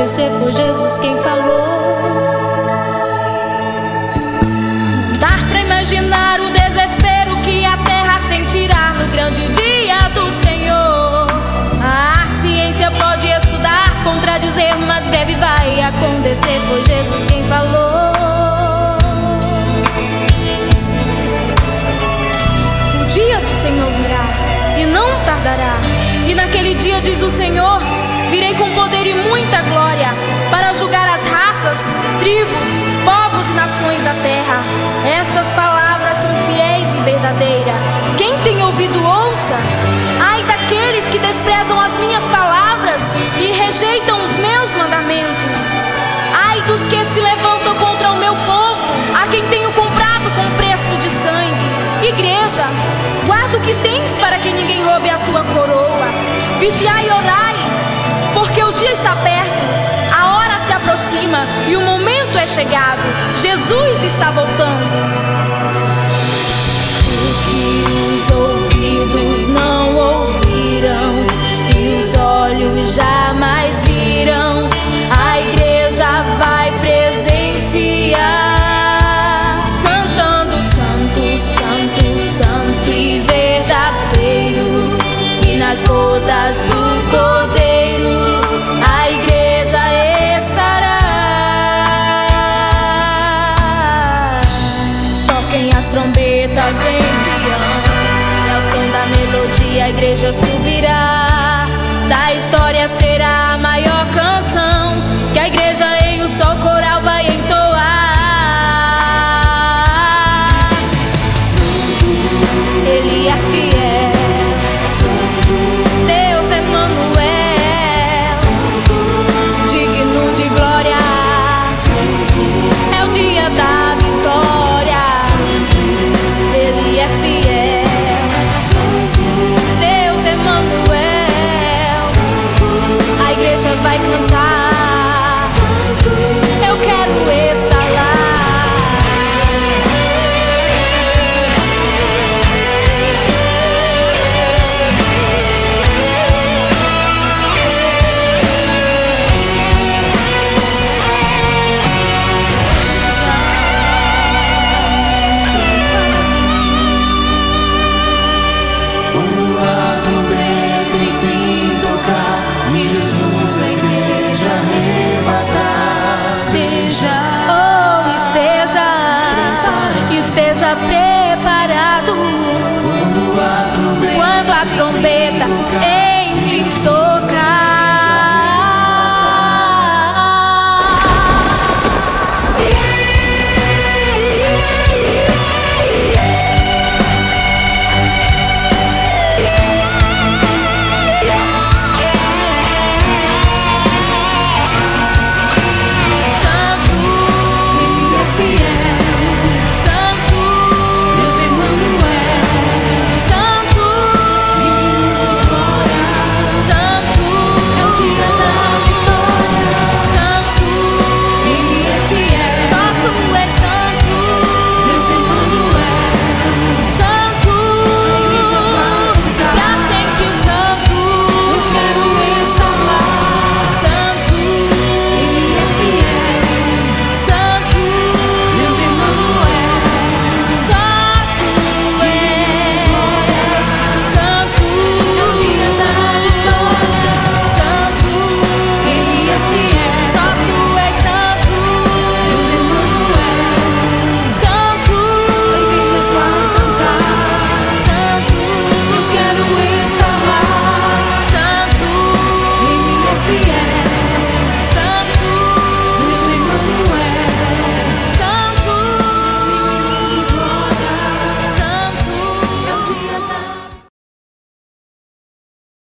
acontecer, foi Jesus quem falou. Não dá pra imaginar o desespero que a terra sentirá no grande dia do Senhor. A ciência pode estudar, contradizer, mas breve vai acontecer, foi Jesus quem falou. O dia do Senhor virá e não tardará, e naquele dia, diz o Senhor, virei com poder e muita glória, para julgar as raças, tribos, povos e nações da terra. Essas palavras são fiéis e verdadeiras. Quem tem ouvido, ouça. Ai daqueles que desprezam as minhas palavras e rejeitam os meus mandamentos. Ai dos que se levantam contra o meu povo, a quem tenho comprado com preço de sangue. Igreja, guarda o que tens para que ninguém roube a tua coroa. Vigiai e orai, porque o dia está perto, a hora se aproxima e o momento é chegado. Jesus está voltando. O que os ouvidos não ouviram e os olhos jamais viram, a igreja vai presenciar, cantando santo, santo, santo e verdadeiro. E nas bodas do Cordeiro a igreja estará. Toquem as trombetas em Sião, e ao som da melodia a igreja subirá. Da história será a maior canção que a igreja em um só coração